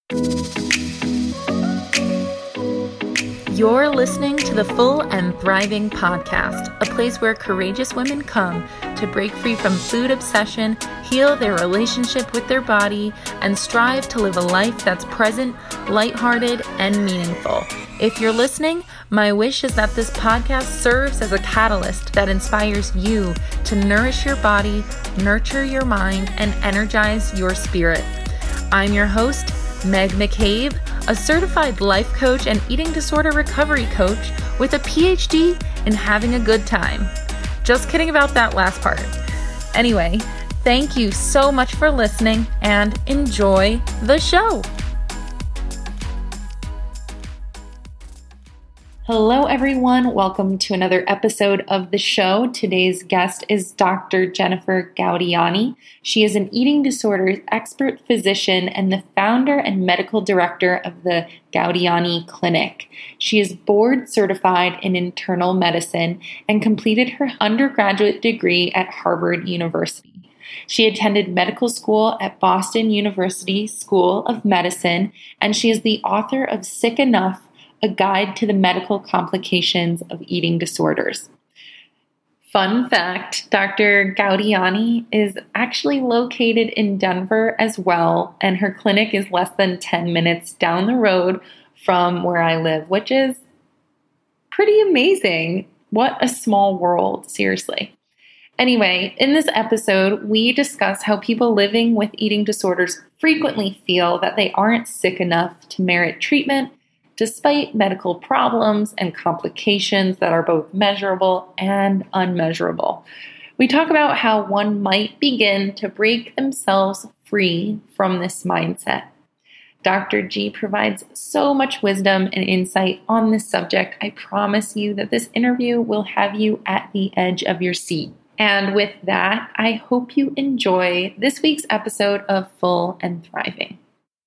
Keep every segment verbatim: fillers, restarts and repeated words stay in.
You're listening to the Full and Thriving podcast, a place where courageous women come to break free from food obsession, heal their relationship with their body, and strive to live a life that's present, lighthearted, and meaningful. If you're listening, my wish is that this podcast serves as a catalyst that inspires you to nourish your body, nurture your mind, and energize your spirit. I'm your host, Meg McCabe, a certified life coach and eating disorder recovery coach with a P H D in having a good time. Just kidding about that last part. Anyway, thank you so much for listening and enjoy the show. Hello, everyone. Welcome to another episode of the show. Today's guest is Doctor Jennifer Gaudiani. She is an eating disorders expert physician and the founder and medical director of the Gaudiani Clinic. She is board certified in internal medicine and completed her undergraduate degree at Harvard University. She attended medical school at Boston University School of Medicine, and she is the author of Sick Enough, A Guide to the Medical Complications of Eating Disorders. Fun fact, Doctor Gaudiani is actually located in Denver as well, and her clinic is less than ten minutes down the road from where I live, which is pretty amazing. What a small world, seriously. Anyway, in this episode, we discuss how people living with eating disorders frequently feel that they aren't sick enough to merit treatment, despite medical problems and complications that are both measurable and unmeasurable. We talk about how one might begin to break themselves free from this mindset. Doctor G provides so much wisdom and insight on this subject. I promise you that this interview will have you at the edge of your seat. And with that, I hope you enjoy this week's episode of Full and Thriving.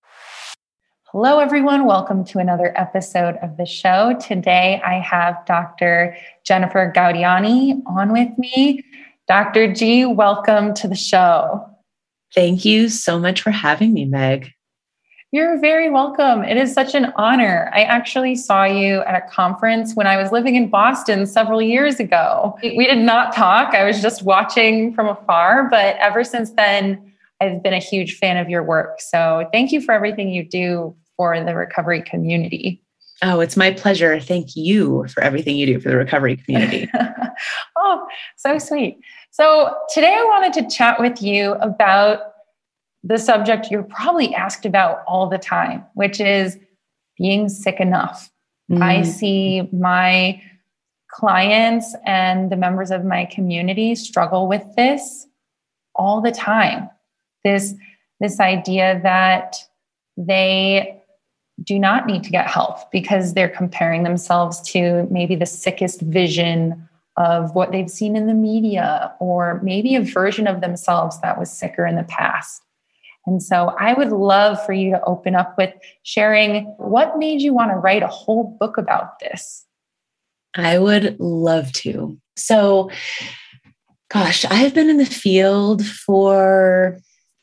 Hello, everyone. Welcome to another episode of the show. Today, I have Doctor Jennifer Gaudiani on with me. Doctor G, welcome to the show. Thank you so much for having me, Meg. You're very welcome. It is such an honor. I actually saw you at a conference when I was living in Boston several years ago. We did not talk. I was just watching from afar, but ever since then, I've been a huge fan of your work. So thank you for everything you do for the recovery community. Oh, it's my pleasure. Thank you for everything you do for the recovery community. Oh, so sweet. So today I wanted to chat with you about the subject you're probably asked about all the time, which is being sick enough. Mm. I see my clients and the members of my community struggle with this all the time. This, this idea that they do not need to get help because they're comparing themselves to maybe the sickest vision of what they've seen in the media, or maybe a version of themselves that was sicker in the past. And so I would love for you to open up with sharing what made you want to write a whole book about this. I would love to. So, gosh, I have been in the field for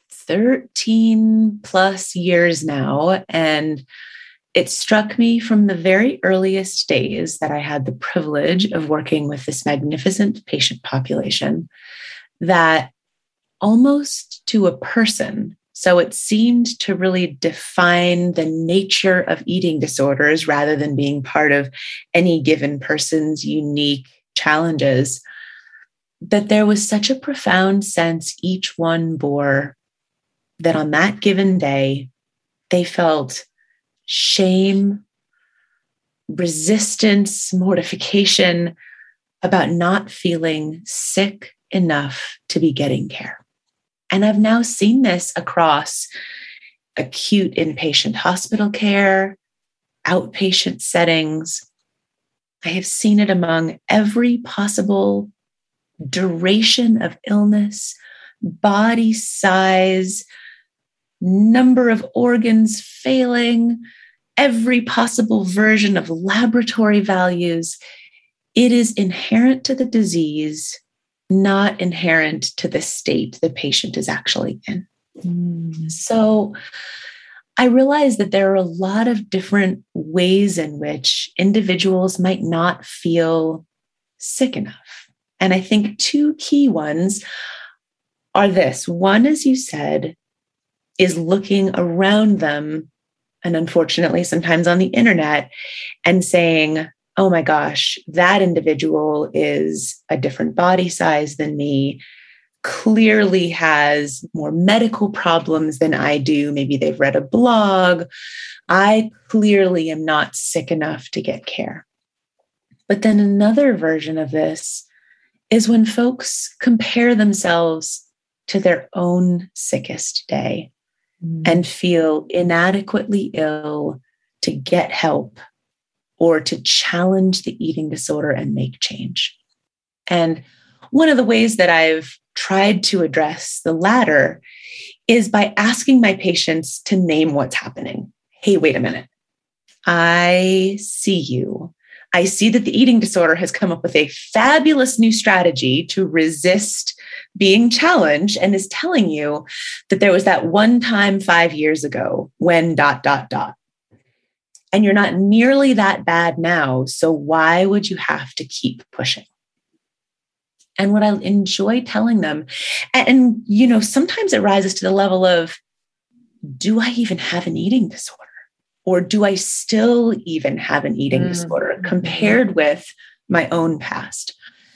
thirteen plus years now, and it struck me from the very earliest days that I had the privilege of working with this magnificent patient population that almost to a person, so it seemed to really define the nature of eating disorders rather than being part of any given person's unique challenges, that there was such a profound sense each one bore that on that given day, they felt shame, resistance, mortification about not feeling sick enough to be getting care. And I've now seen this across acute inpatient hospital care, outpatient settings. I have seen it among every possible duration of illness, body size, number of organs failing, every possible version of laboratory values. It is inherent to the disease, not inherent to the state the patient is actually in. Mm. So I realized that there are a lot of different ways in which individuals might not feel sick enough. And I think two key ones are this. One, as you said, is looking around them, and unfortunately, sometimes on the internet, and saying, oh my gosh, that individual is a different body size than me, clearly has more medical problems than I do. Maybe they've read a blog. I clearly am not sick enough to get care. But then another version of this is when folks compare themselves to their own sickest day mm. and feel inadequately ill to get help or to challenge the eating disorder and make change. And one of the ways that I've tried to address the latter is by asking my patients to name what's happening. Hey, wait a minute. I see you. I see that the eating disorder has come up with a fabulous new strategy to resist being challenged and is telling you that there was that one time five years ago when dot, dot, dot. And you're not nearly that bad now. So why would you have to keep pushing? And what I enjoy telling them, and, and you know, sometimes it rises to the level of, do I even have an eating disorder? Or do I still even have an eating mm-hmm. disorder compared with my own past?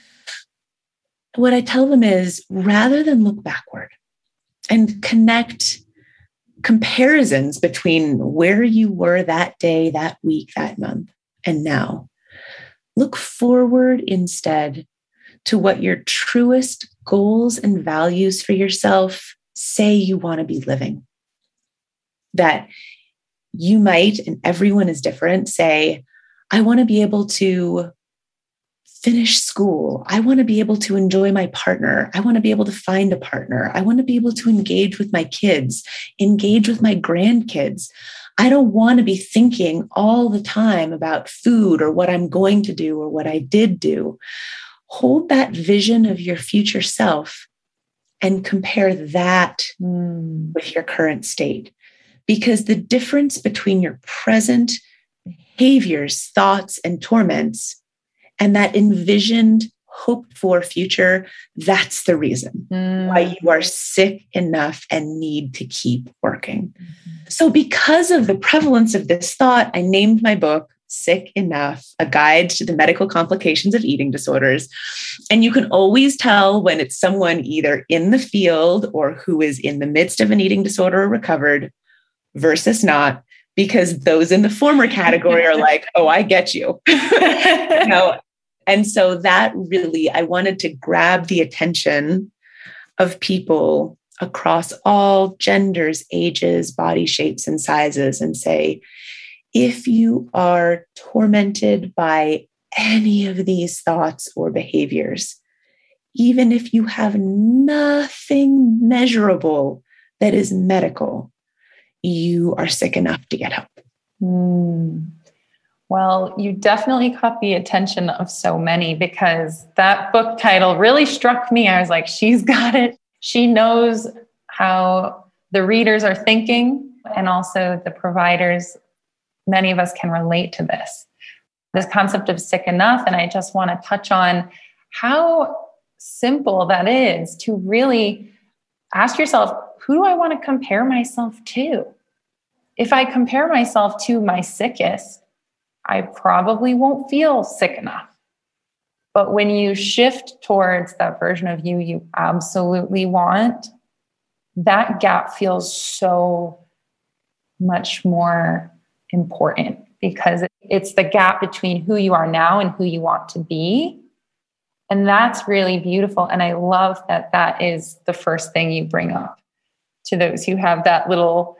What I tell them is, rather than look backward and connect comparisons between where you were that day, that week, that month, and now, look forward instead to what your truest goals and values for yourself say you want to be living. That you might, and everyone is different, say, I want to be able to finish school. I want to be able to enjoy my partner. I want to be able to find a partner. I want to be able to engage with my kids, engage with my grandkids. I don't want to be thinking all the time about food or what I'm going to do or what I did do. Hold that vision of your future self and compare that mm. with your current state. Because the difference between your present behaviors, thoughts, and torments and that envisioned, hoped for future, that's the reason mm. why you are sick enough and need to keep working. Mm-hmm. So because of the prevalence of this thought, I named my book Sick Enough, A Guide to the Medical Complications of Eating Disorders. And you can always tell when it's someone either in the field or who is in the midst of an eating disorder or recovered versus not, because those in the former category are like, oh, I get you. you know? And so that really, I wanted to grab the attention of people across all genders, ages, body shapes, and sizes and say, if you are tormented by any of these thoughts or behaviors, even if you have nothing measurable that is medical, you are sick enough to get help. Mm. Well, you definitely caught the attention of so many because that book title really struck me. I was like, she's got it. She knows how the readers are thinking and also the providers. Many of us can relate to this, this concept of sick enough. And I just want to touch on how simple that is to really ask yourself, who do I want to compare myself to? If I compare myself to my sickest, I probably won't feel sick enough. But when you shift towards that version of you you absolutely want, that gap feels so much more important because it's the gap between who you are now and who you want to be. And that's really beautiful. And I love that that is the first thing you bring up to those who have that little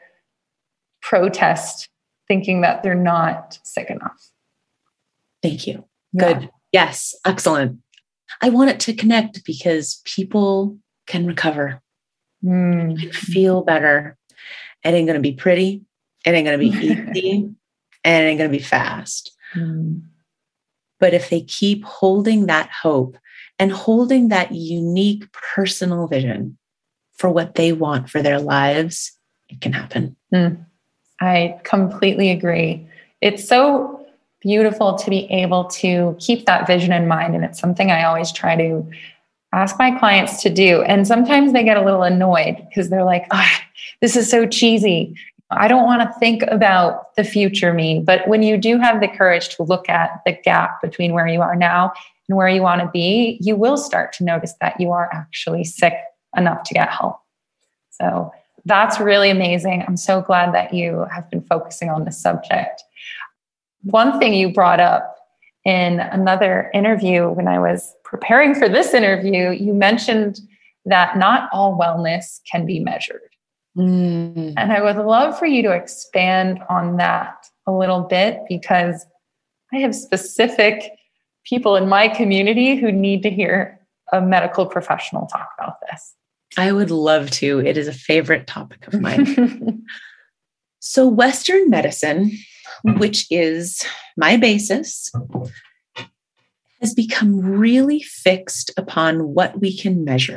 protest thinking that they're not sick enough. Thank you. Yeah. Good. Yes. Excellent. I want it to connect because people can recover mm. and feel better. It ain't going to be pretty. It ain't going to be easy. And it ain't going to be fast. Mm. But if they keep holding that hope and holding that unique personal vision for what they want for their lives, it can happen. Mm. I completely agree. It's so beautiful to be able to keep that vision in mind. And it's something I always try to ask my clients to do. And sometimes they get a little annoyed because they're like, oh, this is so cheesy. I don't want to think about the future me. But when you do have the courage to look at the gap between where you are now and where you want to be, you will start to notice that you are actually sick enough to get help. So that's really amazing. I'm so glad that you have been focusing on this subject. One thing you brought up in another interview when I was preparing for this interview, you mentioned that not all wellness can be measured. Mm. And I would love for you to expand on that a little bit, because I have specific people in my community who need to hear a medical professional talk about this. I would love to. It is a favorite topic of mine. So Western medicine, which is my basis, has become really fixed upon what we can measure.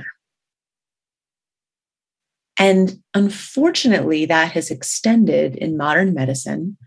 And unfortunately, that has extended in modern medicine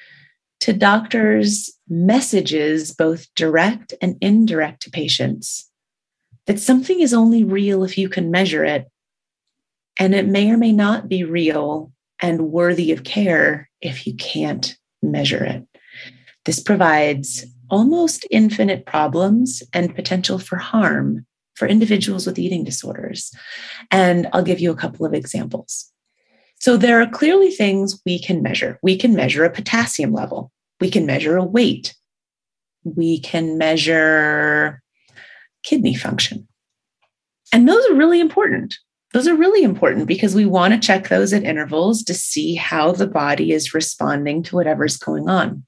to doctors' messages, both direct and indirect to patients, that something is only real if you can measure it, and it may or may not be real and worthy of care if you can't measure it. This provides almost infinite problems and potential for harm for individuals with eating disorders. And I'll give you a couple of examples. So there are clearly things we can measure. We can measure a potassium level. We can measure a weight. We can measure kidney function. And those are really important. Those are really important because we want to check those at intervals to see how the body is responding to whatever's going on.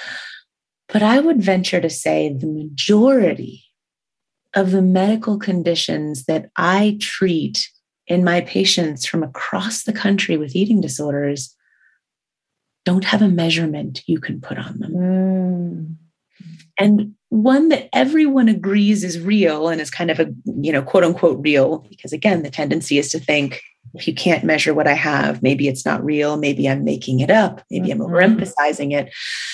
But I would venture to say the majority of the medical conditions that I treat in my patients from across the country with eating disorders don't have a measurement you can put on them. Mm. And one that everyone agrees is real and is kind of a, you know, quote unquote real, because again, the tendency is to think if you can't measure what I have, maybe it's not real. Maybe I'm making it up. Maybe mm-hmm. I'm overemphasizing it.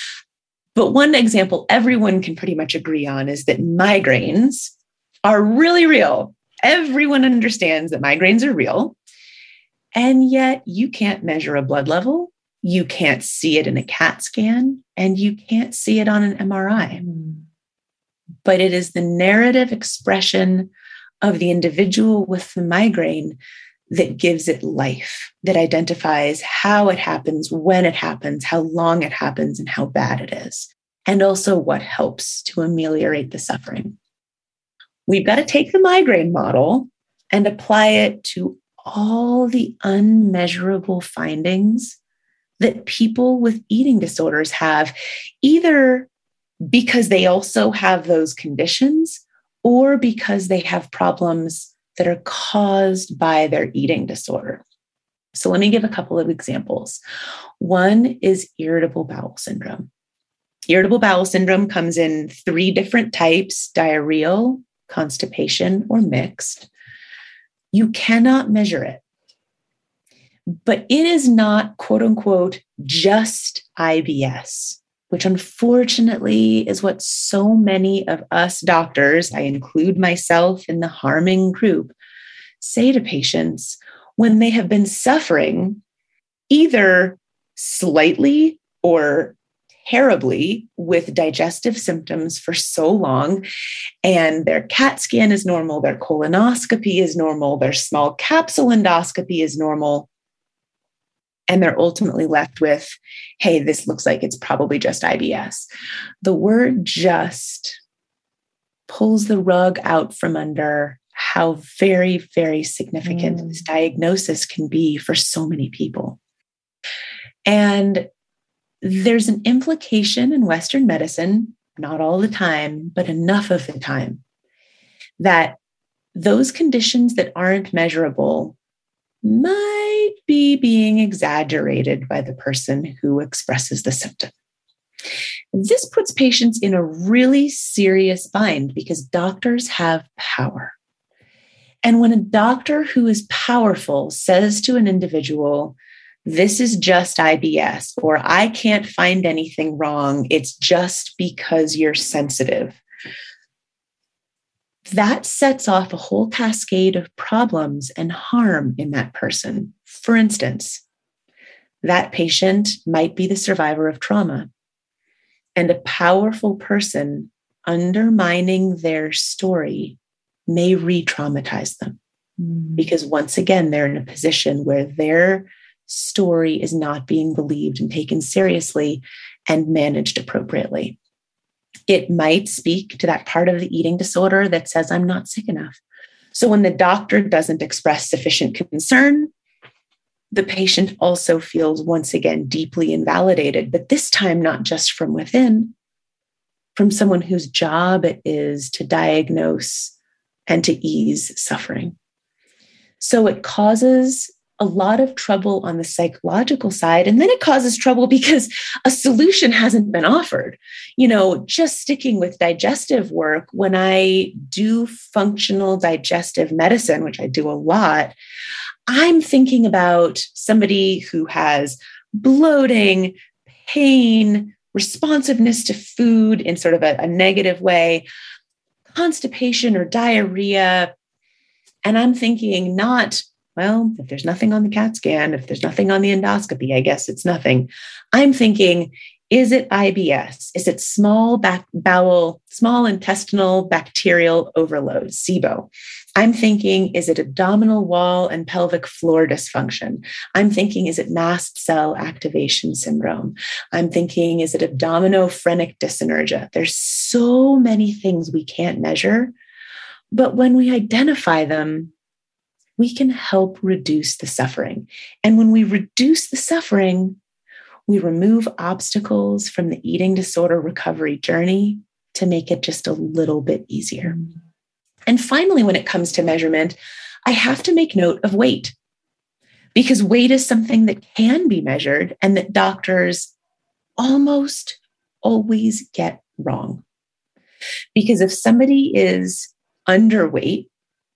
But one example everyone can pretty much agree on is that migraines are really real. Everyone understands that migraines are real. And yet you can't measure a blood level. You can't see it in a CAT scan, and you can't see it on an M R I. Mm. But it is the narrative expression of the individual with the migraine that gives it life, that identifies how it happens, when it happens, how long it happens, and how bad it is, and also what helps to ameliorate the suffering. We've got to take the migraine model and apply it to all the unmeasurable findings that people with eating disorders have, either because they also have those conditions or because they have problems that are caused by their eating disorder. So let me give a couple of examples. One is irritable bowel syndrome. Irritable bowel syndrome comes in three different types: diarrheal, constipation, or mixed. You cannot measure it. But it is not, quote unquote, just I B S, which unfortunately is what so many of us doctors, I include myself in the harming group, say to patients when they have been suffering either slightly or terribly with digestive symptoms for so long, and their CAT scan is normal, their colonoscopy is normal, their small capsule endoscopy is normal, and they're ultimately left with, hey, this looks like it's probably just I B S. The word just pulls the rug out from under how very, very significant mm. this diagnosis can be for so many people. And there's an implication in Western medicine, not all the time, but enough of the time, that those conditions that aren't measurable might be being exaggerated by the person who expresses the symptom. This puts patients in a really serious bind because doctors have power. And when a doctor who is powerful says to an individual, this is just I B S, or I can't find anything wrong. It's just because you're sensitive. That sets off a whole cascade of problems and harm in that person. For instance, that patient might be the survivor of trauma, and a powerful person undermining their story may re-traumatize them. Mm. Because once again, they're in a position where their story is not being believed and taken seriously and managed appropriately. It might speak to that part of the eating disorder that says, I'm not sick enough. So when the doctor doesn't express sufficient concern, the patient also feels once again deeply invalidated, but this time not just from within, from someone whose job it is to diagnose and to ease suffering. So it causes a lot of trouble on the psychological side. And then it causes trouble because a solution hasn't been offered. You know, just sticking with digestive work, when I do functional digestive medicine, which I do a lot, I'm thinking about somebody who has bloating, pain, responsiveness to food in sort of a, a negative way, constipation or diarrhea. And I'm thinking not, well, if there's nothing on the CAT scan, if there's nothing on the endoscopy, I guess it's nothing. I'm thinking, is it I B S? Is it small back bowel, small intestinal bacterial overload, SIBO? I'm thinking, is it abdominal wall and pelvic floor dysfunction? I'm thinking, is it mast cell activation syndrome? I'm thinking, is it abdominophrenic dyssynergia? There's so many things we can't measure, but when we identify them, we can help reduce the suffering. And when we reduce the suffering, we remove obstacles from the eating disorder recovery journey to make it just a little bit easier. And finally, when it comes to measurement, I have to make note of weight, because weight is something that can be measured and that doctors almost always get wrong. Because if somebody is underweight,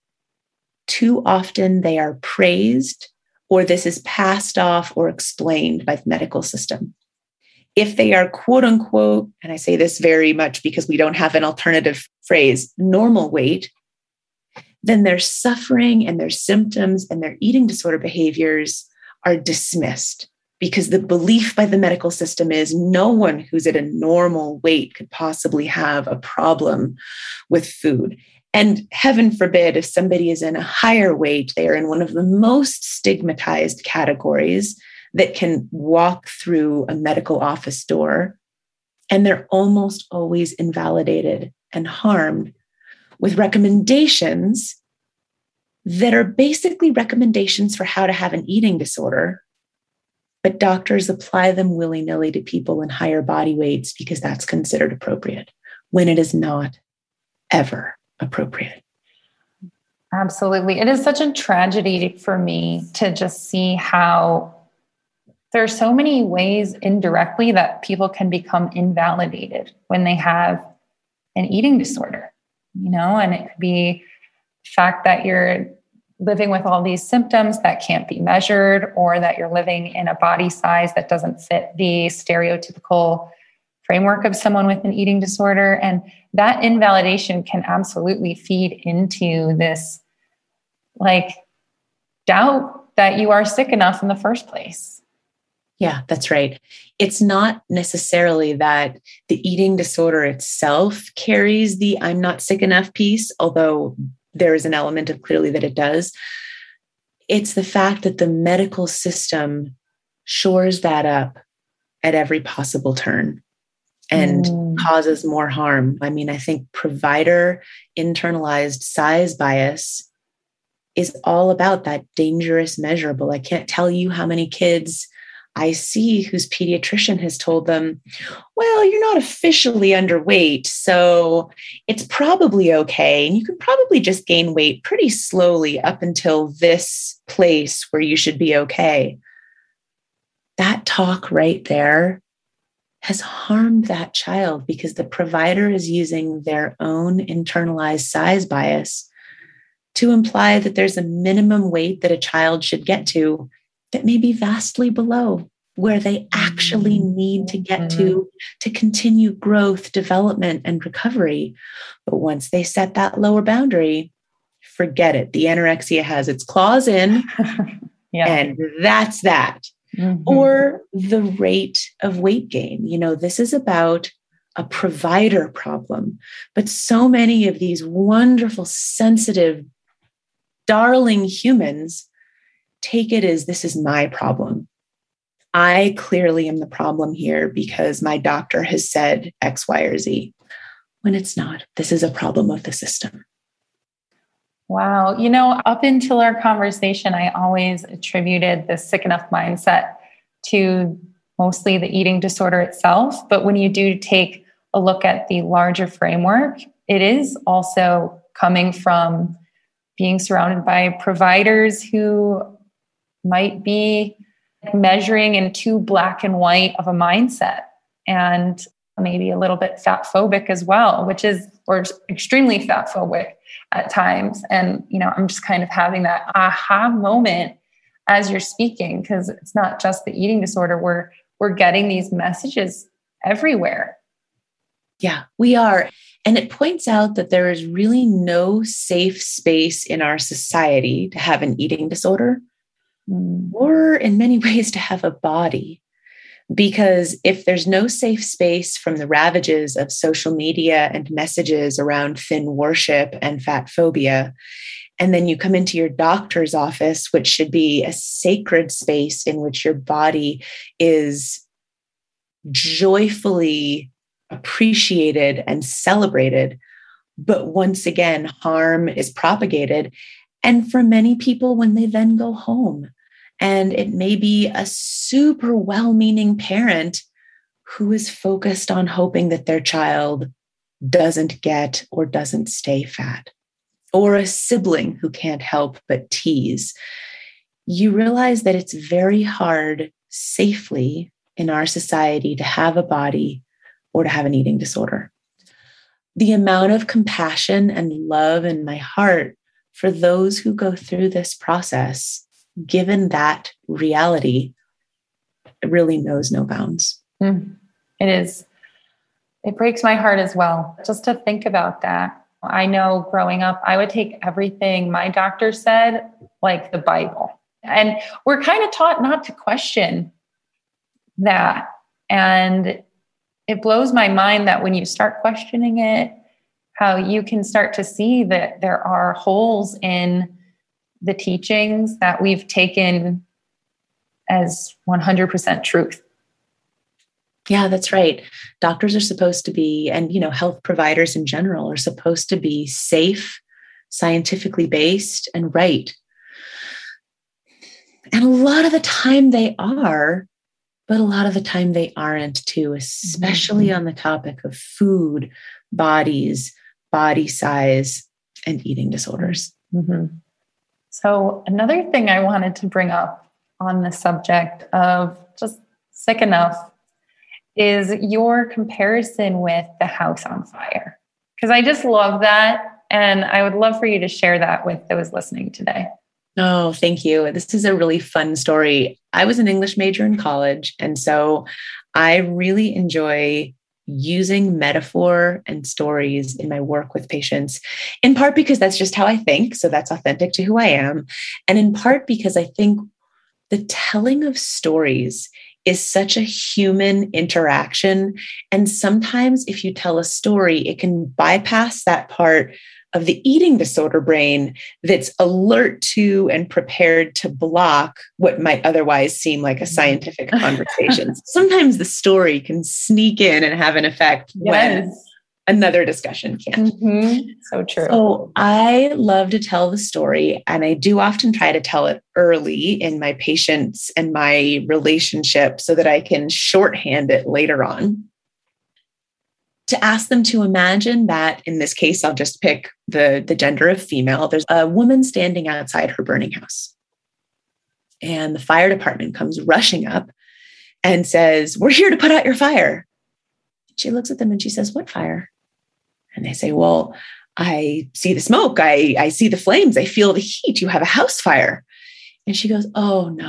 too often they are praised, or this is passed off or explained by the medical system. If they are quote unquote, and I say this very much because we don't have an alternative phrase, normal weight, then their suffering and their symptoms and their eating disorder behaviors are dismissed, because the belief by the medical system is no one who's at a normal weight could possibly have a problem with food. And heaven forbid, if somebody is in a higher weight, they are in one of the most stigmatized categories that can walk through a medical office door, and they're almost always invalidated and harmed with recommendations that are basically recommendations for how to have an eating disorder, but doctors apply them willy-nilly to people in higher body weights because that's considered appropriate, when it is not ever appropriate. Absolutely. It is such a tragedy for me to just see how there are so many ways indirectly that people can become invalidated when they have an eating disorder, you know, and it could be the fact that you're living with all these symptoms that can't be measured, or that you're living in a body size that doesn't fit the stereotypical framework of someone with an eating disorder. And that invalidation can absolutely feed into this like doubt that you are sick enough in the first place. Yeah, that's right. It's not necessarily that the eating disorder itself carries the I'm not sick enough piece, although there is an element of clearly that it does. It's the fact that the medical system shores that up at every possible turn and mm. causes more harm. I mean, I think provider internalized size bias is all about that dangerous measurable. I can't tell you how many kids I see whose pediatrician has told them, well, you're not officially underweight, so it's probably okay. And you can probably just gain weight pretty slowly up until this place where you should be okay. That talk right there has harmed that child, because the provider is using their own internalized size bias to imply that there's a minimum weight that a child should get to that may be vastly below where they actually need to get to to continue growth, development, and recovery. But once they set that lower boundary, forget it. The anorexia has its claws in, yeah. and that's that. Mm-hmm. Or the rate of weight gain. You know, this is about a provider problem, but so many of these wonderful, sensitive, darling humans take it as this is my problem. I clearly am the problem here because my doctor has said X, Y, or Z, when it's not. This is a problem of the system. Wow. You know, up until our conversation, I always attributed the sick enough mindset to mostly the eating disorder itself. But when you do take a look at the larger framework, it is also coming from being surrounded by providers who might be measuring in too black and white of a mindset, and maybe a little bit fat phobic as well, which is, or extremely fat phobic at times. And, you know, I'm just kind of having that aha moment as you're speaking, because it's not just the eating disorder. We're, we're getting these messages everywhere. Yeah, we are. And it points out that there is really no safe space in our society to have an eating disorder, mm. or in many ways to have a body. Because if there's no safe space from the ravages of social media and messages around thin worship and fat phobia, and then you come into your doctor's office, which should be a sacred space in which your body is joyfully appreciated and celebrated, but once again, harm is propagated. And for many people, when they then go home, and it may be a super well-meaning parent who is focused on hoping that their child doesn't get or doesn't stay fat, or a sibling who can't help but tease, you realize that it's very hard safely in our society to have a body or to have an eating disorder. The amount of compassion and love in my heart for those who go through this process, given that reality, it really knows no bounds. Mm, it is. It breaks my heart as well, just to think about that. I know growing up, I would take everything my doctor said like the Bible. And we're kind of taught not to question that. And it blows my mind that when you start questioning it, how you can start to see that there are holes in the teachings that we've taken as one hundred percent truth. Yeah, that's right. Doctors are supposed to be, and you know, health providers in general are supposed to be safe, scientifically based, and right. And a lot of the time they are, but a lot of the time they aren't too, especially mm-hmm. on the topic of food, bodies, body size, and eating disorders. Mm-hmm. So another thing I wanted to bring up on the subject of just sick enough is your comparison with The House on Fire. Because I just love that. And I would love for you to share that with those listening today. Oh, thank you. This is a really fun story. I was an English major in college. And so I really enjoy using metaphor and stories in my work with patients, in part because that's just how I think. So that's authentic to who I am. And in part because I think the telling of stories is such a human interaction. And sometimes if you tell a story, it can bypass that part of the eating disorder brain that's alert to and prepared to block what might otherwise seem like a scientific conversation. Sometimes the story can sneak in and have an effect yes. when another discussion can't. Mm-hmm. So true. So I love to tell the story, and I do often try to tell it early in my patients and my relationship so that I can shorthand it later on. To ask them to imagine that, in this case, I'll just pick the, the gender of female. There's a woman standing outside her burning house. And the fire department comes rushing up and says, "We're here to put out your fire." She looks at them and she says, "What fire?" And they say, "Well, I see the smoke. I, I see the flames. I feel the heat. You have a house fire." And she goes, "Oh, no,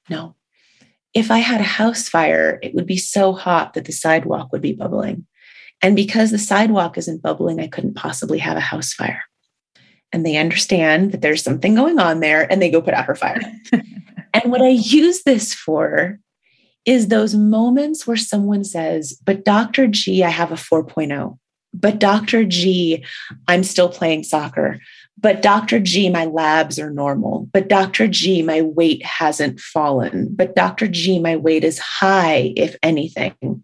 No. If I had a house fire, it would be so hot that the sidewalk would be bubbling. And because the sidewalk isn't bubbling, I couldn't possibly have a house fire. And they understand that there's something going on there, and they go put out her fire. And what I use this for is those moments where someone says, but Doctor G, I have a four point oh. But Doctor G, I'm still playing soccer. But Doctor G, my labs are normal. But Doctor G, my weight hasn't fallen. But Doctor G, my weight is high, if anything.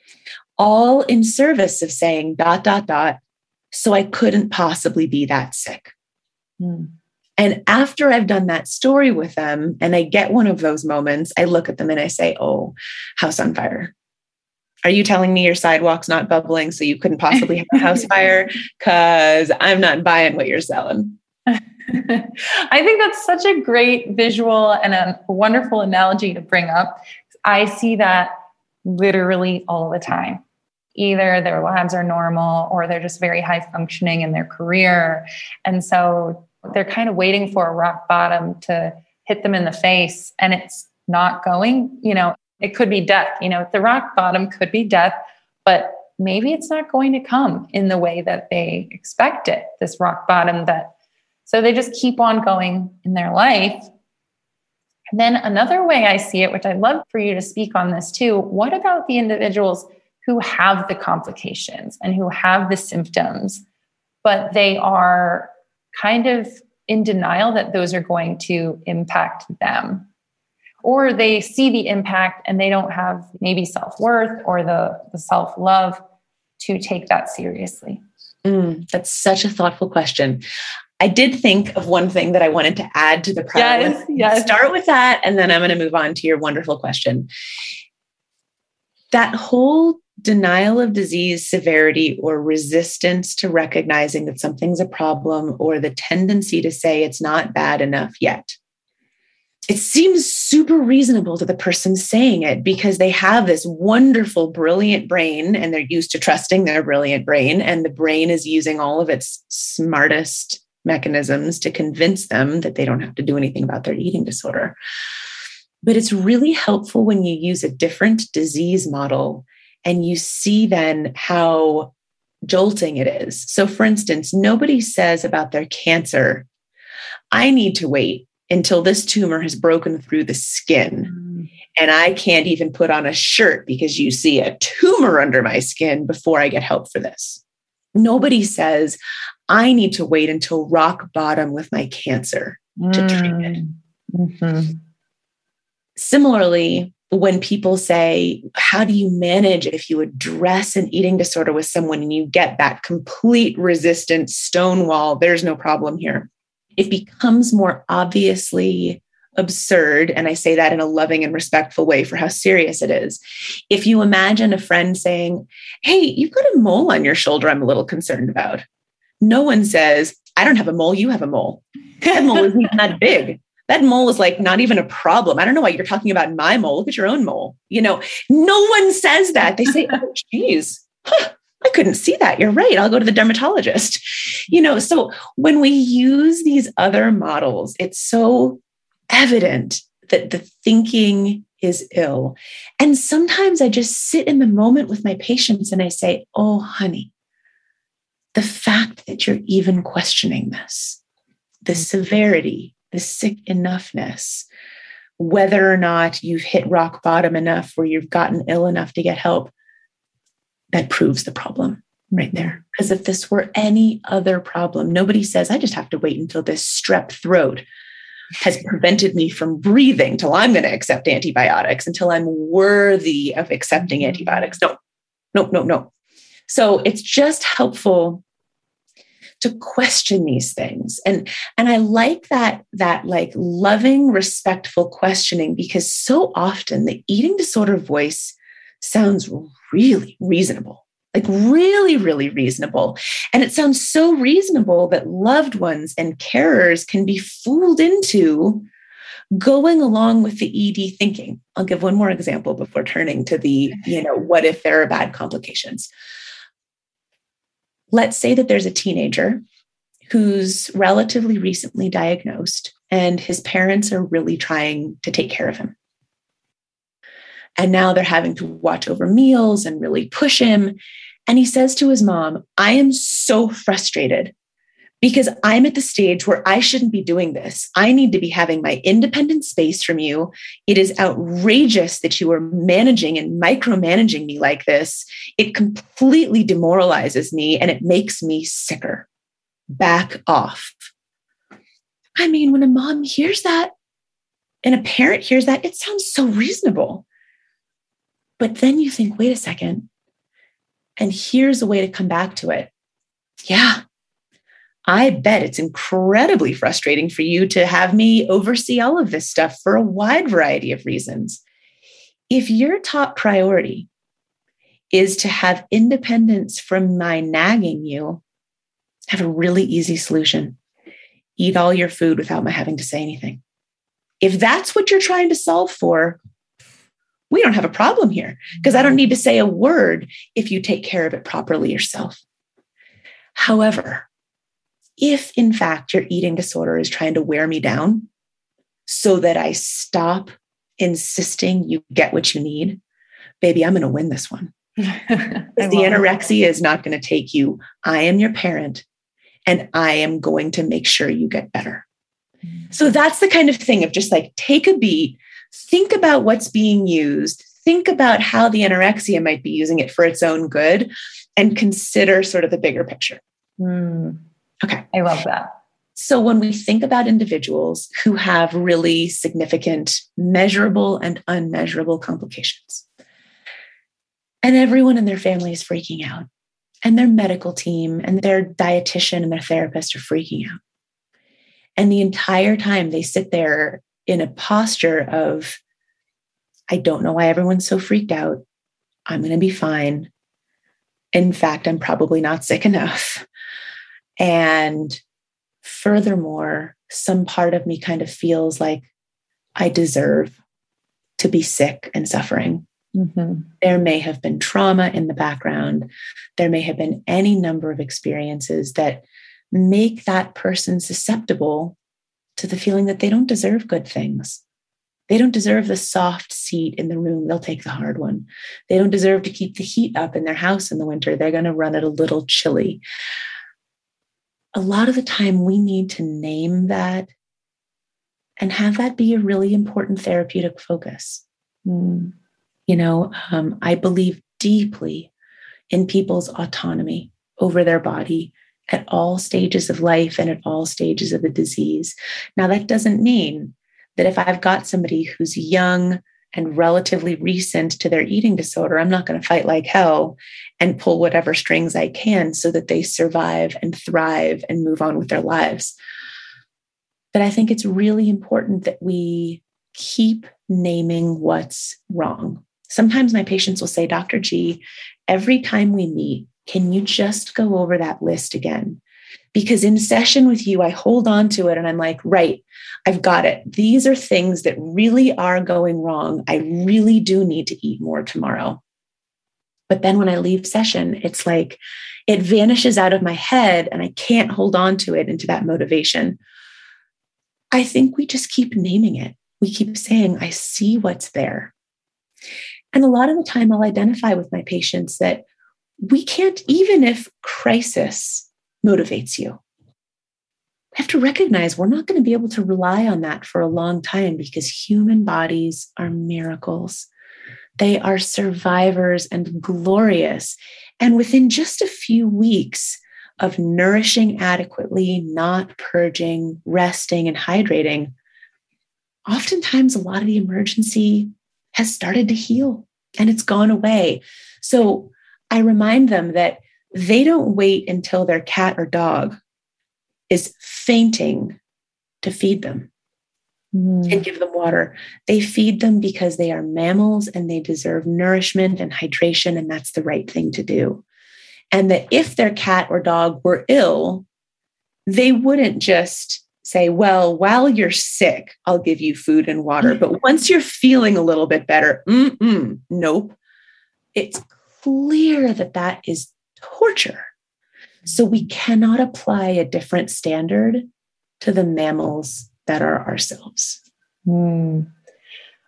All in service of saying dot, dot, dot. So I couldn't possibly be that sick. Mm. And after I've done that story with them and I get one of those moments, I look at them and I say, oh, house on fire. Are you telling me your sidewalk's not bubbling so you couldn't possibly have a house fire? Because I'm not buying what you're selling. I think that's such a great visual and a wonderful analogy to bring up. I see that literally all the time. Either their labs are normal or they're just very high functioning in their career. And so they're kind of waiting for a rock bottom to hit them in the face, and it's not going. You know, it could be death. You know, the rock bottom could be death, but maybe it's not going to come in the way that they expect it, this rock bottom that, so they just keep on going in their life. And then another way I see it, which I'd love for you to speak on this too, what about the individuals who have the complications and who have the symptoms, but they are kind of in denial that those are going to impact them? Or they see the impact and they don't have maybe self-worth or the, the self-love to take that seriously. Mm, that's such a thoughtful question. I did think of one thing that I wanted to add to the prior yes, one. Yes. Start with that, and then I'm going to move on to your wonderful question. That whole denial of disease severity or resistance to recognizing that something's a problem, or the tendency to say it's not bad enough yet. It seems super reasonable to the person saying it because they have this wonderful, brilliant brain and they're used to trusting their brilliant brain, and the brain is using all of its smartest mechanisms to convince them that they don't have to do anything about their eating disorder. But it's really helpful when you use a different disease model and you see then how jolting it is. So for instance, nobody says about their cancer, I need to wait until this tumor has broken through the skin mm. and I can't even put on a shirt because you see a tumor under my skin before I get help for this. Nobody says, I need to wait until rock bottom with my cancer mm. to treat it. Mm-hmm. Similarly, when people say, how do you manage if you address an eating disorder with someone and you get that complete resistance, stonewall, there's no problem here. It becomes more obviously absurd. And I say that in a loving and respectful way for how serious it is. If you imagine a friend saying, hey, you've got a mole on your shoulder I'm a little concerned about. No one says, I don't have a mole, you have a mole. That mole isn't even that big. That mole is like not even a problem. I don't know why you're talking about my mole. Look at your own mole. You know, no one says that. They say, oh, geez, huh, I couldn't see that. You're right. I'll go to the dermatologist. You know, so when we use these other models, it's so evident that the thinking is ill. And sometimes I just sit in the moment with my patients and I say, oh, honey, the fact that you're even questioning this, the severity, the sick enoughness, whether or not you've hit rock bottom enough where you've gotten ill enough to get help, that proves the problem right there. Because if this were any other problem, nobody says, I just have to wait until this strep throat has prevented me from breathing till I'm going to accept antibiotics, until I'm worthy of accepting antibiotics. No, no, no, no. So it's just helpful to question these things. And, and I like that, that like loving, respectful questioning, because so often the eating disorder voice sounds really reasonable, like really, really reasonable. And it sounds so reasonable that loved ones and carers can be fooled into going along with the E D thinking. I'll give one more example before turning to the, you know, what if there are bad complications? Let's say that there's a teenager who's relatively recently diagnosed and his parents are really trying to take care of him. And now they're having to watch over meals and really push him. And he says to his mom, I am so frustrated because I'm at the stage where I shouldn't be doing this. I need to be having my independent space from you. It is outrageous that you are managing and micromanaging me like this. It completely demoralizes me and it makes me sicker. Back off. I mean, when a mom hears that and a parent hears that, it sounds so reasonable. But then you think, wait a second. And here's a way to come back to it. Yeah, I bet it's incredibly frustrating for you to have me oversee all of this stuff for a wide variety of reasons. If your top priority is to have independence from my nagging you, I have a really easy solution. Eat all your food without my having to say anything. If that's what you're trying to solve for, we don't have a problem here because I don't need to say a word if you take care of it properly yourself. However, if in fact your eating disorder is trying to wear me down so that I stop insisting you get what you need, baby, I'm going to win this one. The anorexia is not going to take you. I am your parent and I am going to make sure you get better. So that's the kind of thing of just like, take a beat, think about what's being used, think about how the anorexia might be using it for its own good, and consider sort of the bigger picture. Mm. Okay. I love that. So when we think about individuals who have really significant measurable and unmeasurable complications, and everyone in their family is freaking out, and their medical team and their dietitian and their therapist are freaking out, and the entire time they sit there in a posture of, I don't know why everyone's so freaked out. I'm going to be fine. In fact, I'm probably not sick enough. And furthermore, some part of me kind of feels like I deserve to be sick and suffering. Mm-hmm. There may have been trauma in the background. There may have been any number of experiences that make that person susceptible to the feeling that they don't deserve good things. They don't deserve the soft seat in the room. They'll take the hard one. They don't deserve to keep the heat up in their house in the winter. They're going to run it a little chilly. A lot of the time we need to name that and have that be a really important therapeutic focus. Mm. You know, um, I believe deeply in people's autonomy over their body at all stages of life and at all stages of the disease. Now, that doesn't mean that if I've got somebody who's young and relatively recent to their eating disorder, I'm not going to fight like hell and pull whatever strings I can so that they survive and thrive and move on with their lives. But I think it's really important that we keep naming what's wrong. Sometimes my patients will say, Doctor G, every time we meet, can you just go over that list again? Because in session with you, I hold on to it and I'm like, right, I've got it. These are things that really are going wrong. I really do need to eat more tomorrow. But then when I leave session, it's like it vanishes out of my head and I can't hold on to it into that motivation. I think we just keep naming it. We keep saying, I see what's there. And a lot of the time I'll identify with my patients that we can't, even if crisis motivates you, we have to recognize we're not going to be able to rely on that for a long time because human bodies are miracles. They are survivors and glorious. And within just a few weeks of nourishing adequately, not purging, resting, and hydrating, oftentimes a lot of the emergency has started to heal and it's gone away. So I remind them that they don't wait until their cat or dog is fainting to feed them mm. and give them water. They feed them because they are mammals and they deserve nourishment and hydration, and that's the right thing to do. And that if their cat or dog were ill, they wouldn't just say, well, while you're sick, I'll give you food and water. But once you're feeling a little bit better, mm-mm, nope. It's clear that that is torture. So we cannot apply a different standard to the mammals that are ourselves. Mm.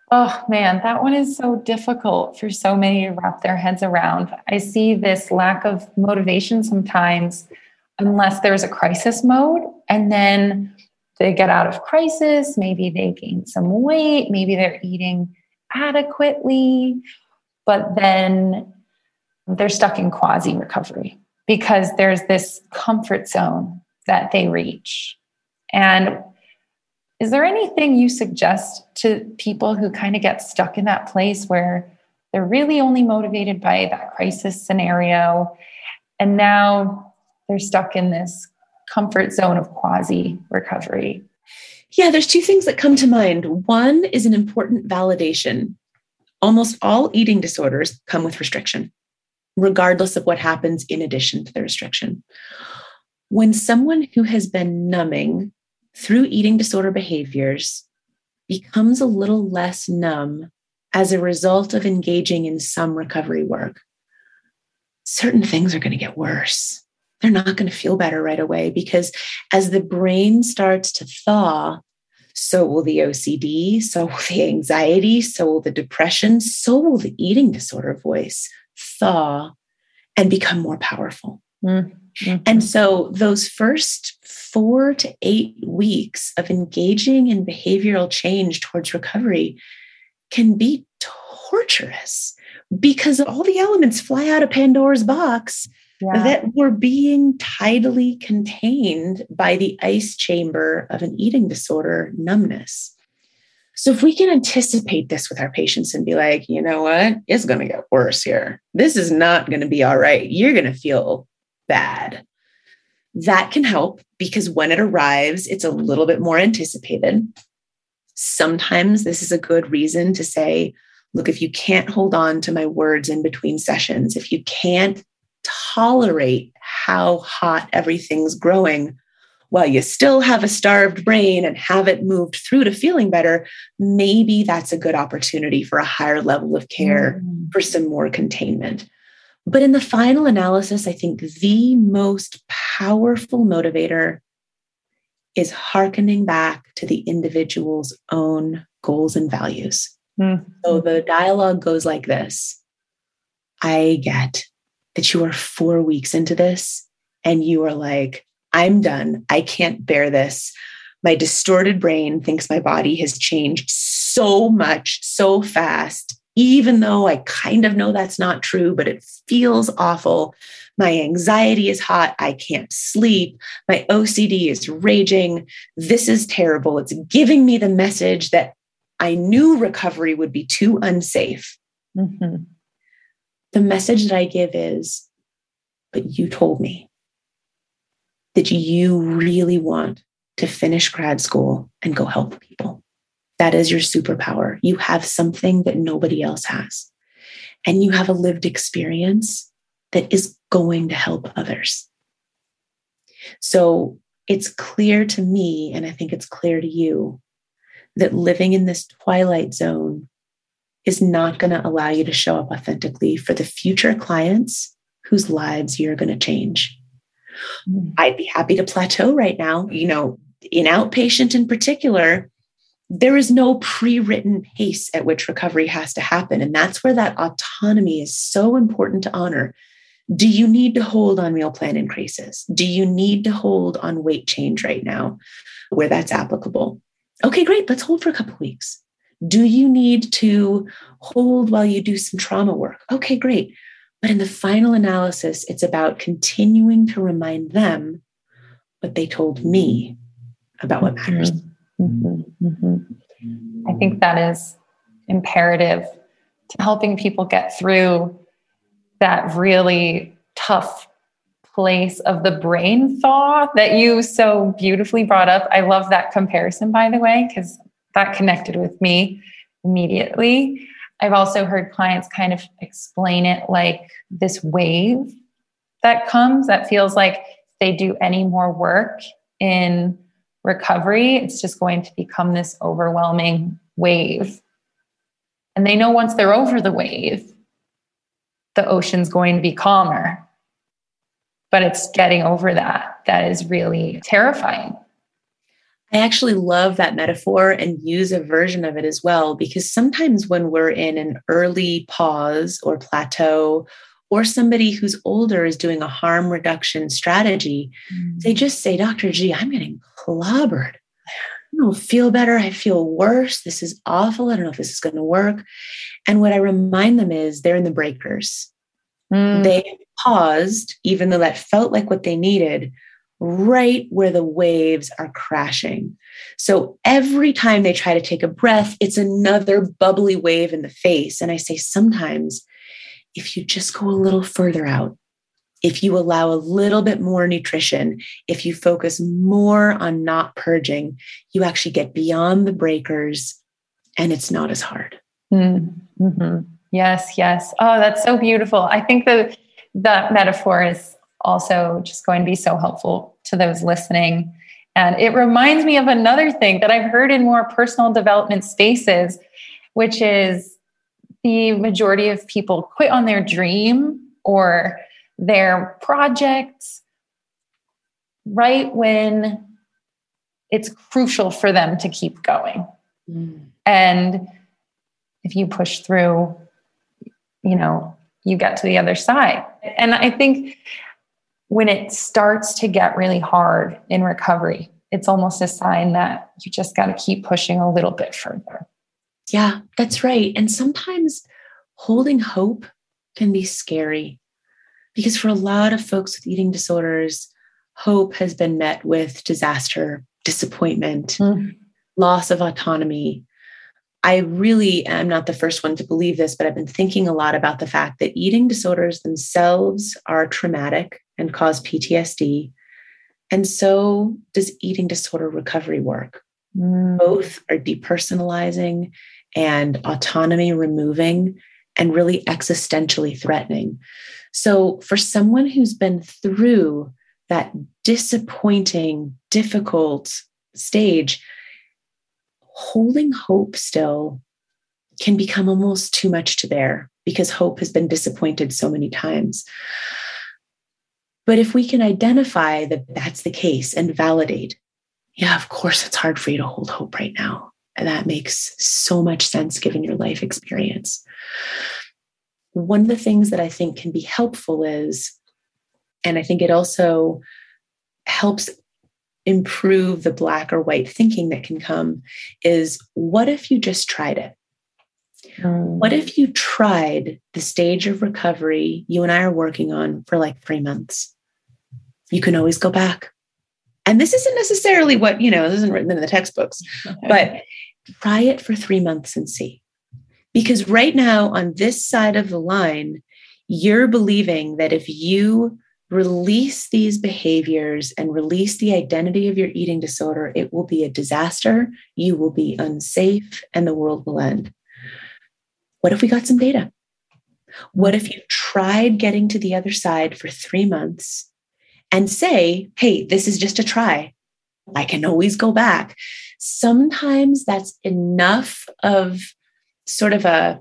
Oh man, that one is so difficult for so many to wrap their heads around. I see this lack of motivation sometimes, unless there's a crisis mode, and then they get out of crisis. Maybe they gain some weight, maybe they're eating adequately, but then they're stuck in quasi recovery because there's this comfort zone that they reach. And is there anything you suggest to people who kind of get stuck in that place where they're really only motivated by that crisis scenario, and now they're stuck in this comfort zone of quasi recovery? Yeah, there's two things that come to mind. One is an important validation. Almost all eating disorders come with restriction, regardless of what happens in addition to the restriction. When someone who has been numbing through eating disorder behaviors becomes a little less numb as a result of engaging in some recovery work, certain things are going to get worse. They're not going to feel better right away, because as the brain starts to thaw, so will the O C D, so will the anxiety, so will the depression, so will the eating disorder voice thaw and become more powerful. Mm-hmm. And so those first four to eight weeks of engaging in behavioral change towards recovery can be torturous, because all the elements fly out of Pandora's box yeah. that were being tidily contained by the ice chamber of an eating disorder numbness. So if we can anticipate this with our patients and be like, you know what, it's going to get worse here. This is not going to be all right. You're going to feel bad. That can help, because when it arrives, it's a little bit more anticipated. Sometimes this is a good reason to say, look, if you can't hold on to my words in between sessions, if you can't tolerate how hot everything's growing while you still have a starved brain and haven't moved through to feeling better, maybe that's a good opportunity for a higher level of care, mm. for some more containment. But in the final analysis, I think the most powerful motivator is hearkening back to the individual's own goals and values. Mm-hmm. So the dialogue goes like this. I get that you are four weeks into this and you are like, I'm done. I can't bear this. My distorted brain thinks my body has changed so much, so fast, even though I kind of know that's not true, but it feels awful. My anxiety is hot. I can't sleep. My O C D is raging. This is terrible. It's giving me the message that I knew recovery would be too unsafe. Mm-hmm. The message that I give is, but you told me that you really want to finish grad school and go help people. That is your superpower. You have something that nobody else has. And you have a lived experience that is going to help others. So it's clear to me, and I think it's clear to you, that living in this twilight zone is not going to allow you to show up authentically for the future clients whose lives you're going to change. Mm. I'd be happy to plateau right now. You know, in outpatient in particular, there is no pre-written pace at which recovery has to happen. And that's where that autonomy is so important to honor. Do you need to hold on meal plan increases? Do you need to hold on weight change right now where that's applicable? Okay, great. Let's hold for a couple of weeks. Do you need to hold while you do some trauma work? Okay, great. But in the final analysis, it's about continuing to remind them what they told me about what matters. Mm-hmm. Mm-hmm. I think that is imperative to helping people get through that really tough place of the brain thaw that you so beautifully brought up. I love that comparison, by the way, because that connected with me immediately. I've also heard clients kind of explain it like this wave that comes that feels like if they do any more work in recovery, it's just going to become this overwhelming wave. And they know once they're over the wave, the ocean's going to be calmer. But it's getting over that that is really terrifying. I actually love that metaphor and use a version of it as well, because sometimes when we're in an early pause or plateau, or somebody who's older is doing a harm reduction strategy, mm. they just say, Doctor G, I'm getting clobbered. I don't feel better. I feel worse. This is awful. I don't know if this is going to work. And what I remind them is they're in the breakers. Mm. They paused, even though that felt like what they needed, right where the waves are crashing. So every time they try to take a breath, it's another bubbly wave in the face. And I say, sometimes if you just go a little further out, if you allow a little bit more nutrition, if you focus more on not purging, you actually get beyond the breakers and it's not as hard. Mm-hmm. Yes, yes. Oh, that's so beautiful. I think the that metaphor is also just going to be so helpful to those listening. And it reminds me of another thing that I've heard in more personal development spaces, which is the majority of people quit on their dream or their projects right when it's crucial for them to keep going. Mm. And if you push through, you know, you get to the other side. And I think when it starts to get really hard in recovery, it's almost a sign that you just got to keep pushing a little bit further. Yeah, that's right. And sometimes holding hope can be scary because for a lot of folks with eating disorders, hope has been met with disaster, disappointment, mm. loss of autonomy. I really am not the first one to believe this, but I've been thinking a lot about the fact that eating disorders themselves are traumatic and cause P T S D. And so does eating disorder recovery work. Mm. Both are depersonalizing and autonomy removing and really existentially threatening. So for someone who's been through that disappointing, difficult stage, holding hope still can become almost too much to bear because hope has been disappointed so many times. But if we can identify that that's the case and validate, yeah, of course, it's hard for you to hold hope right now. And that makes so much sense given your life experience. One of the things that I think can be helpful is, and I think it also helps improve the black or white thinking that can come, is what if you just tried it? Mm. What if you tried the stage of recovery you and I are working on for like three months? You can always go back. And this isn't necessarily what, you know, this isn't written in the textbooks, but try it for three months and see. Because right now on this side of the line, you're believing that if you release these behaviors and release the identity of your eating disorder, it will be a disaster, you will be unsafe, and the world will end. What if we got some data? What if you tried getting to the other side for three months and say, hey, this is just a try. I can always go back. Sometimes that's enough of sort of a,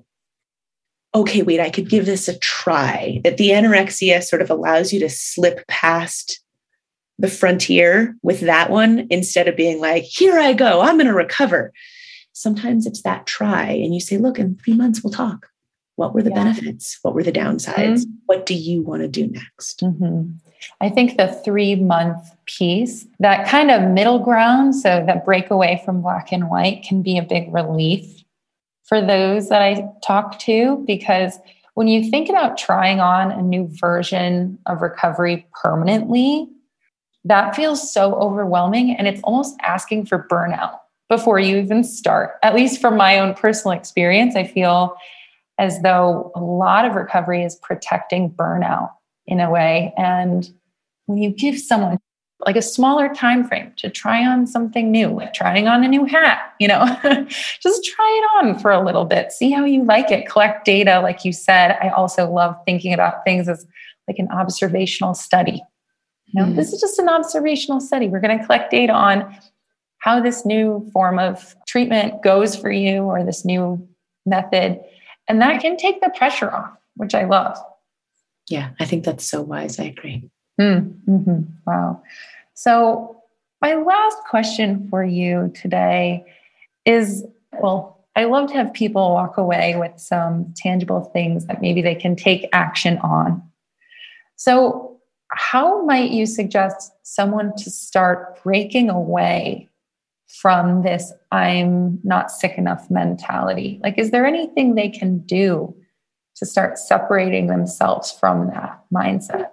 okay, wait, I could give this a try, that the anorexia sort of allows you to slip past the frontier with that one instead of being like, here I go, I'm going to recover. Sometimes it's that try. And you say, look, in three months, we'll talk. What were the yeah. benefits? What were the downsides? Mm-hmm. What do you want to do next? Mm-hmm. I think the three month piece, that kind of middle ground, so that break away from black and white can be a big relief for those that I talk to, because when you think about trying on a new version of recovery permanently, that feels so overwhelming. And it's almost asking for burnout before you even start. At least from my own personal experience, I feel as though a lot of recovery is protecting burnout in a way. And when you give someone like a smaller time frame to try on something new, like trying on a new hat, you know, just try it on for a little bit, see how you like it, collect data. Like you said, I also love thinking about things as like an observational study. You know, mm. this is just an observational study. We're going to collect data on how this new form of treatment goes for you or this new method. And that can take the pressure off, which I love. Yeah, I think that's so wise. I agree. Mm-hmm. Wow. So my last question for you today is, well, I love to have people walk away with some tangible things that maybe they can take action on. So how might you suggest someone to start breaking away from this I'm not sick enough mentality? Like, is there anything they can do to start separating themselves from that mindset?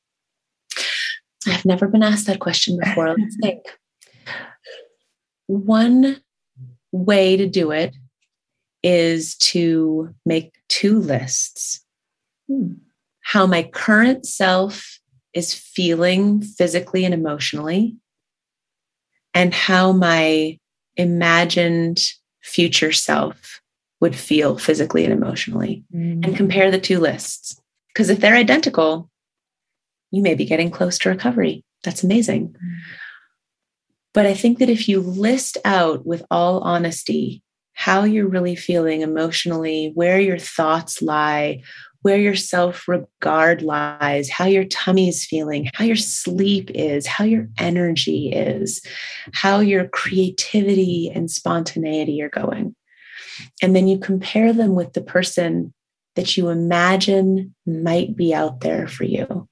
I've never been asked that question before. Let's think. One way to do it is to make two lists. Hmm. How my current self is feeling physically and emotionally, and how my imagined future self would feel physically and emotionally, mm. and compare the two lists. Because if they're identical, you may be getting close to recovery. That's amazing. Mm. But I think that if you list out with all honesty how you're really feeling emotionally, where your thoughts lie, where your self-regard lies, how your tummy's feeling, how your sleep is, how your energy is, how your creativity and spontaneity are going. And then you compare them with the person that you imagine might be out there for you.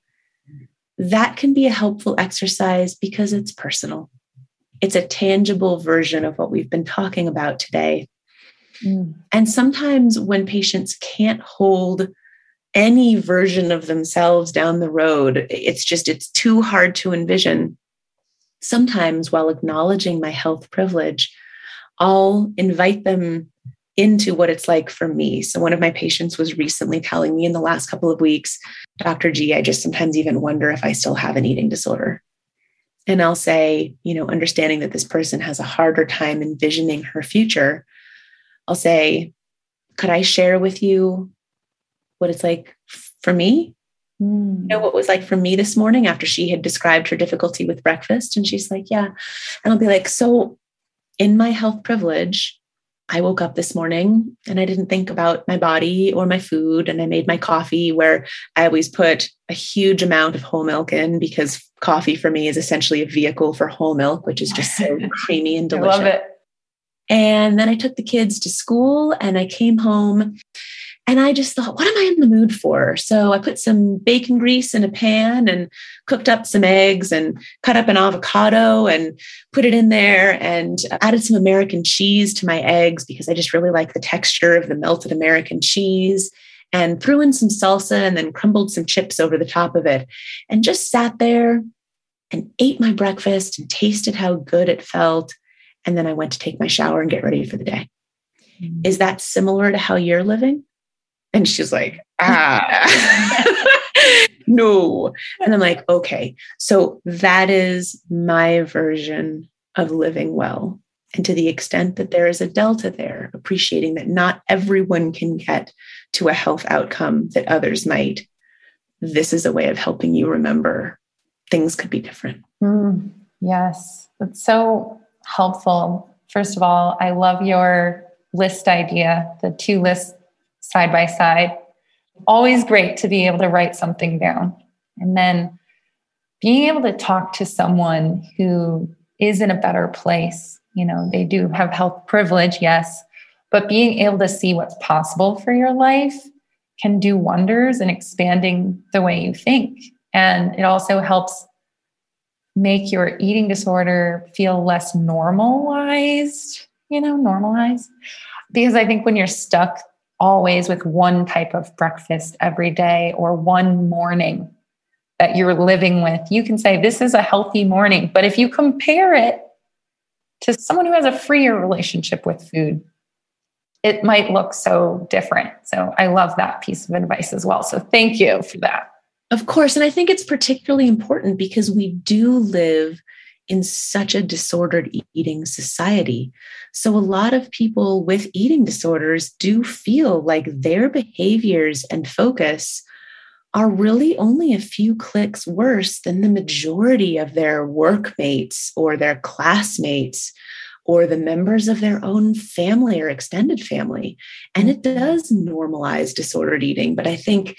That can be a helpful exercise because it's personal. It's a tangible version of what we've been talking about today. Mm. And sometimes when patients can't hold any version of themselves down the road, it's just, it's too hard to envision. Sometimes while acknowledging my health privilege, I'll invite them into what it's like for me. So one of my patients was recently telling me in the last couple of weeks, Doctor G, I just sometimes even wonder if I still have an eating disorder. And I'll say, you know, understanding that this person has a harder time envisioning her future, I'll say, could I share with you what it's like for me? Mm. You know, what it was like for me this morning after she had described her difficulty with breakfast? And she's like, yeah. And I'll be like, so in my health privilege, I woke up this morning and I didn't think about my body or my food. And I made my coffee, where I always put a huge amount of whole milk in, because coffee for me is essentially a vehicle for whole milk, which is just so creamy and delicious. I love it. And then I took the kids to school and I came home and I just thought, what am I in the mood for? So I put some bacon grease in a pan and cooked up some eggs and cut up an avocado and put it in there and added some American cheese to my eggs because I just really like the texture of the melted American cheese, and threw in some salsa and then crumbled some chips over the top of it and just sat there and ate my breakfast and tasted how good it felt. And then I went to take my shower and get ready for the day. Mm-hmm. Is that similar to how you're living? And she's like, ah, no. And I'm like, okay, so that is my version of living well. And to the extent that there is a delta there, appreciating that not everyone can get to a health outcome that others might, this is a way of helping you remember things could be different. Mm, yes, that's so helpful. First of all, I love your list idea, the two lists side by side. Always great to be able to write something down. And then being able to talk to someone who is in a better place. You know, they do have health privilege, yes, but being able to see what's possible for your life can do wonders in expanding the way you think. And it also helps make your eating disorder feel less normalized, you know, normalized. Because I think when you're stuck always with one type of breakfast every day or one morning that you're living with, you can say, this is a healthy morning. But if you compare it to someone who has a freer relationship with food, it might look so different. So I love that piece of advice as well. So thank you for that. Of course. And I think it's particularly important because we do live in such a disordered eating society. So a lot of people with eating disorders do feel like their behaviors and focus are really only a few clicks worse than the majority of their workmates or their classmates or the members of their own family or extended family. And it does normalize disordered eating. But I think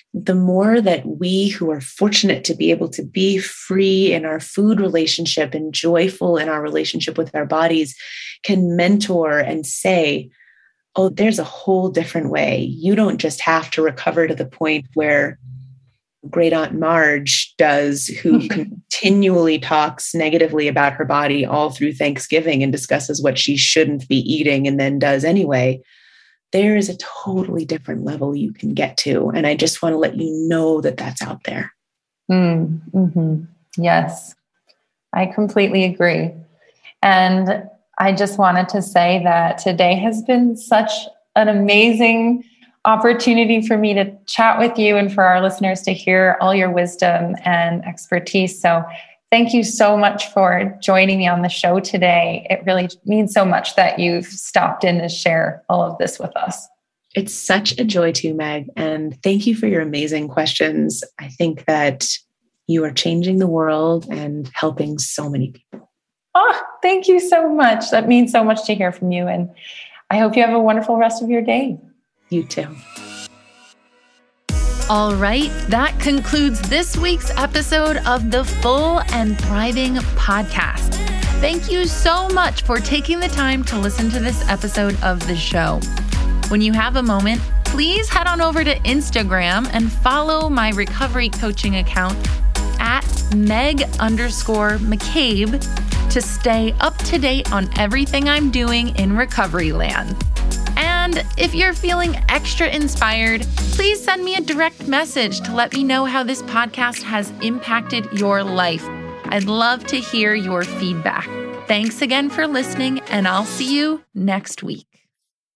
the more that we who are fortunate to be able to be free in our food relationship and joyful in our relationship with our bodies can mentor and say, oh, there's a whole different way. You don't just have to recover to the point where Great Aunt Marge does, who continually talks negatively about her body all through Thanksgiving and discusses what she shouldn't be eating and then does anyway. There is a totally different level you can get to. And I just want to let you know that that's out there. Mm, mm-hmm. Yes, I completely agree. And I just wanted to say that today has been such an amazing opportunity for me to chat with you and for our listeners to hear all your wisdom and expertise. So thank you so much for joining me on the show today. It really means so much that you've stopped in to share all of this with us. It's such a joy to, Meg. And thank you for your amazing questions. I think that you are changing the world and helping so many people. Oh, thank you so much. That means so much to hear from you. And I hope you have a wonderful rest of your day. You too. All right, that concludes this week's episode of the Full and Thriving podcast. Thank you so much for taking the time to listen to this episode of the show. When you have a moment, please head on over to Instagram and follow my recovery coaching account at Meg underscore McCabe to stay up to date on everything I'm doing in recovery land. And if you're feeling extra inspired, please send me a direct message to let me know how this podcast has impacted your life. I'd love to hear your feedback. Thanks again for listening, and I'll see you next week.